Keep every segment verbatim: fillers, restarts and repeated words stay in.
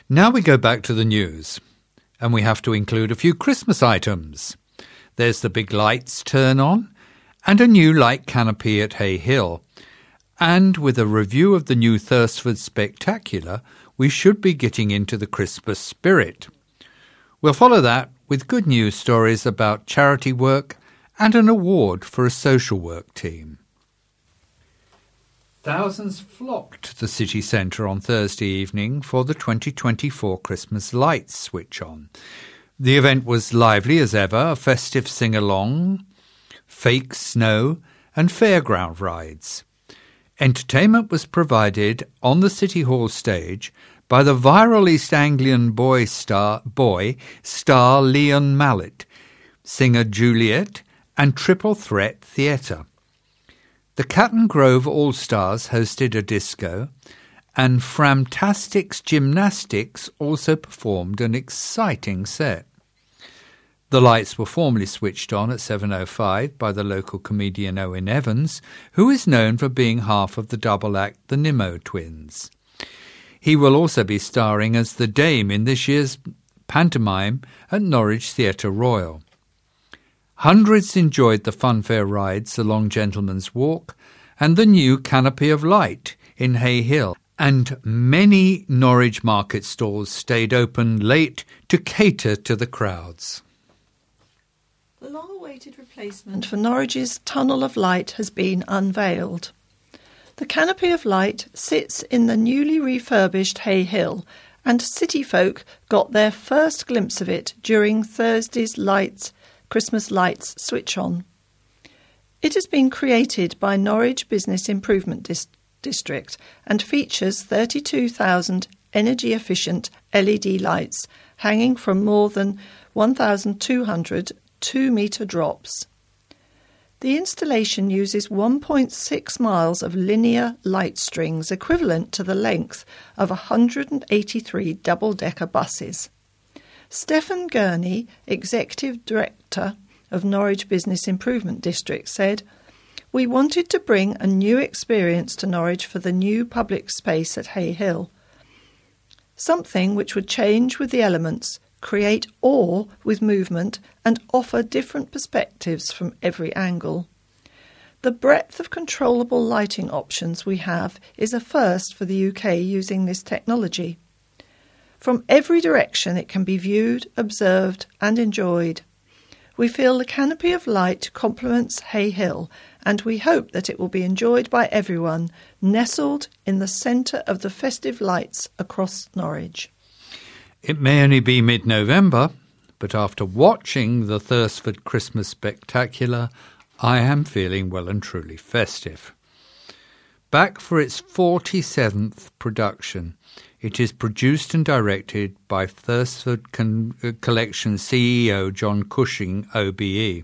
Now we go back to the news, and we have to include a few Christmas items. There's the big lights turn on, and a new light canopy at Hay Hill. And with a review of the new Thursford Spectacular, we should be getting into the Christmas spirit. We'll follow that with good news stories about charity work and an award for a social work team. Thousands flocked to the city centre on Thursday evening for the twenty twenty-four Christmas lights switch on. The event was lively as ever, a festive sing-along, fake snow and fairground rides. Entertainment was provided on the City Hall stage by the viral East Anglian boy star, boy star Leon Mallet, singer Juliet and Triple Threat Theatre. The Catton Grove All-Stars hosted a disco, and Framtastics Gymnastics also performed an exciting set. The lights were formally switched on at seven oh five by the local comedian Owen Evans, who is known for being half of the double act The Nimmo Twins. He will also be starring as the Dame in this year's pantomime at Norwich Theatre Royal. Hundreds enjoyed the funfair rides along Gentleman's Walk and the new Canopy of Light in Hay Hill, and many Norwich market stalls stayed open late to cater to the crowds. The long-awaited replacement for Norwich's Tunnel of Light has been unveiled. The Canopy of Light sits in the newly refurbished Hay Hill, and city folk got their first glimpse of it during Thursday's lights Christmas lights switch on. It has been created by Norwich Business Improvement Dis- District and features thirty-two thousand energy-efficient L E D lights hanging from more than one thousand two hundred two-metre drops. The installation uses one point six miles of linear light strings, equivalent to the length of one hundred eighty-three double-decker buses. Stephen Gurney, Executive Director of Norwich Business Improvement District, said, "We wanted to bring a new experience to Norwich for the new public space at Hay Hill. Something which would change with the elements, create awe with movement, and offer different perspectives from every angle. The breadth of controllable lighting options we have is a first for the U K using this technology. From every direction it can be viewed, observed and enjoyed. We feel the Canopy of Light complements Hay Hill, and we hope that it will be enjoyed by everyone, nestled in the centre of the festive lights across Norwich." It may only be mid-November, but after watching the Thursford Christmas Spectacular, I am feeling well and truly festive. Back for its forty-seventh production, it is produced and directed by Thursford Con- Collection C E O John Cushing, O B E.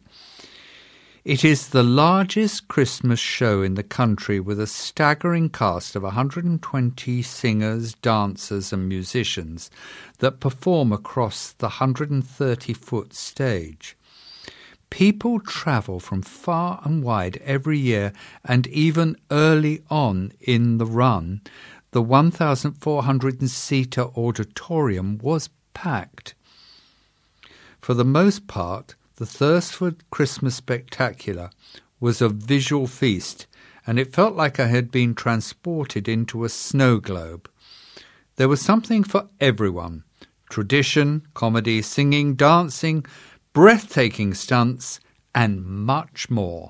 It is the largest Christmas show in the country, with a staggering cast of one hundred twenty singers, dancers and musicians that perform across the one hundred thirty foot stage. People travel from far and wide every year, and even early on in the run, the one thousand four hundred seater auditorium was packed. For the most part, the Thursford Christmas Spectacular was a visual feast, and it felt like I had been transported into a snow globe. There was something for everyone: tradition, comedy, singing, dancing, breathtaking stunts, and much more.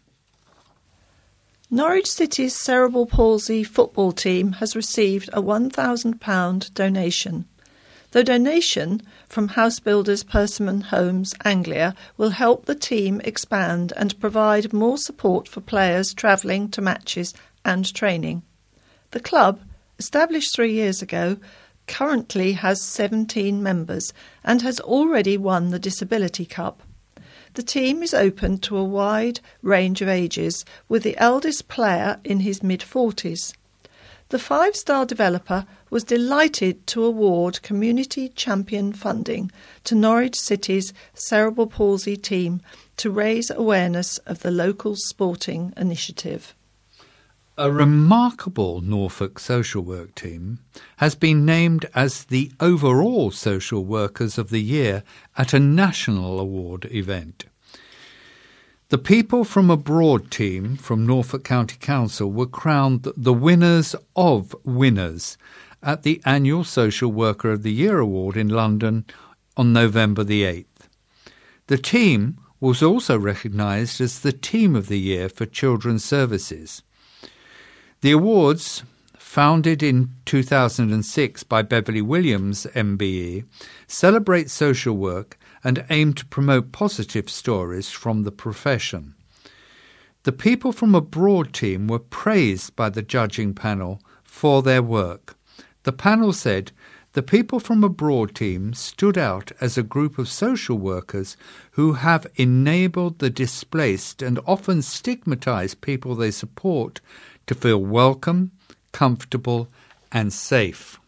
Norwich City's cerebral palsy football team has received a one thousand pounds donation. The donation from house builders Persimmon Homes Anglia will help the team expand and provide more support for players travelling to matches and training. The club, established three years ago, currently has seventeen members and has already won the Disability Cup. The team is open to a wide range of ages, with the eldest player in his mid-forties. The five-star developer was delighted to award Community Champion funding to Norwich City's cerebral palsy team to raise awareness of the local sporting initiative. A remarkable Norfolk social work team has been named as the overall Social Workers of the Year at a national award event. The People from Abroad team from Norfolk County Council were crowned the winners of winners at the annual Social Worker of the Year Award in London on November the eighth. The team was also recognised as the Team of the Year for Children's Services. The awards, founded in two thousand six by Beverly Williams, M B E, celebrate social work and aim to promote positive stories from the profession. The People from Abroad team were praised by the judging panel for their work. The panel said the People from Abroad team stood out as a group of social workers who have enabled the displaced and often stigmatised people they support to feel welcome, comfortable and safe.